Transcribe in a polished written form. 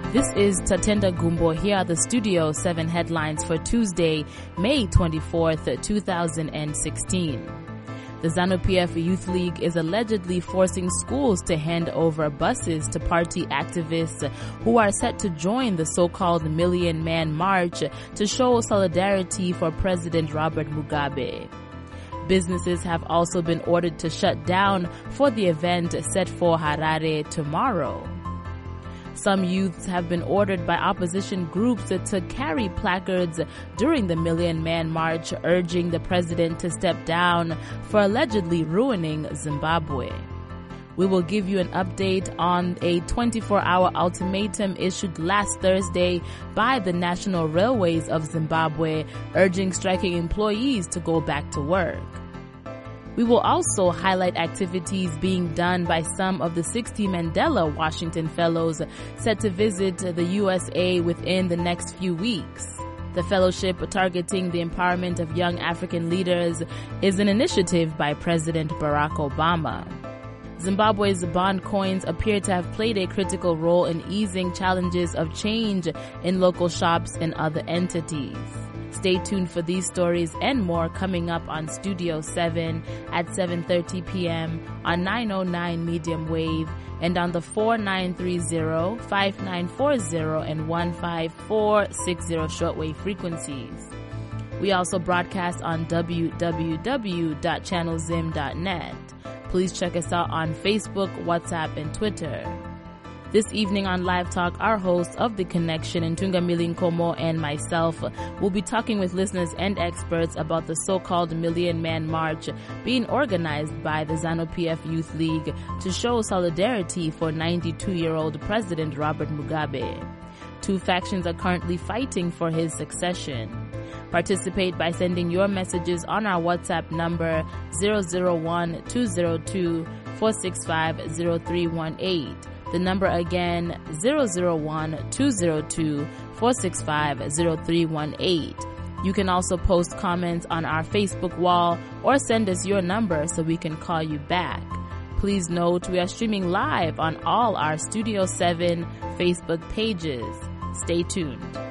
This is Tatenda Gumbo. Here are the Studio 7 headlines for Tuesday, May 24th, 2016. The ZANU-PF Youth League is allegedly forcing schools to hand over buses to party activists who are set to join the so-called Million Man March to show solidarity for President Robert Mugabe. Businesses have also been ordered to shut down for the event set for Harare tomorrow. Some youths have been ordered by opposition groups to carry placards during the Million Man March urging the president to step down for allegedly ruining Zimbabwe. We will give you an update on a 24-hour ultimatum issued last Thursday by the National Railways of Zimbabwe urging striking employees to go back to work. We will also highlight activities being done by some of the 60 Mandela Washington Fellows set to visit the USA within the next few weeks. The fellowship targeting the empowerment of young African leaders is an initiative by President Barack Obama. Zimbabwe's bond coins appear to have played a critical role in easing challenges of change in local shops and other entities. Stay tuned for these stories and more coming up on Studio 7 at 7:30 p.m. on 909 medium wave and on the 4930, 5940, and 15460 shortwave frequencies. We also broadcast on www.channelzim.net. Please check us out on Facebook, WhatsApp, and Twitter. This evening on Live Talk, our host of The Connection, Ntungamili Nkomo, and myself will be talking with listeners and experts about the so-called Million Man March being organized by the ZANU-PF Youth League to show solidarity for 92-year-old President Robert Mugabe. Two factions are currently fighting for his succession. Participate by sending your messages on our WhatsApp number 001-202-465-0318. The number again, 001-202-465-0318. You can also post comments on our Facebook wall or send us your number so we can call you back. Please note we are streaming live on all our Studio 7 Facebook pages. Stay tuned.